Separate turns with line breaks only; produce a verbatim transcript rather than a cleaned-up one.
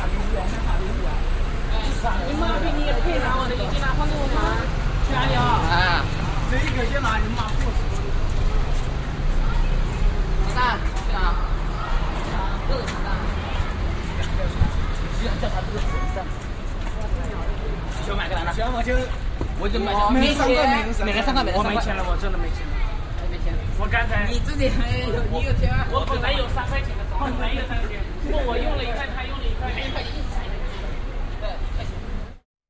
你妈给你赔上我的，你给他还给我吗？去哪里啊？啊，这一个先拿你妈货。老大，去哪？这个老大。只想叫他这个损失。小买个哪呢？小毛就我就买没三块没三块，没得三块没得三块。我没钱了，我真的没钱了。没钱了。我刚才你自己还有你有钱吗？我本来有三块钱的，本来有三块钱，不过我用了一块，他用了一块，一块一。